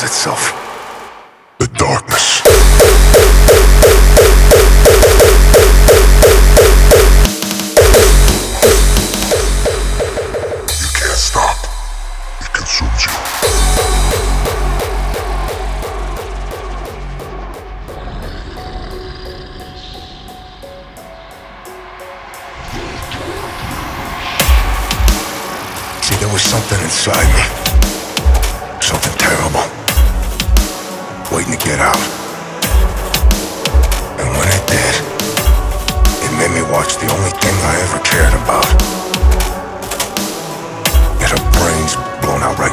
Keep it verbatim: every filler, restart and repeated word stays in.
reveals itself. The darkness. You can't stop. It consumes you. See, there was something inside me. Something terrible. Waiting to get out. And when it did, it made me watch the only thing I ever cared about. Get her brains blown out right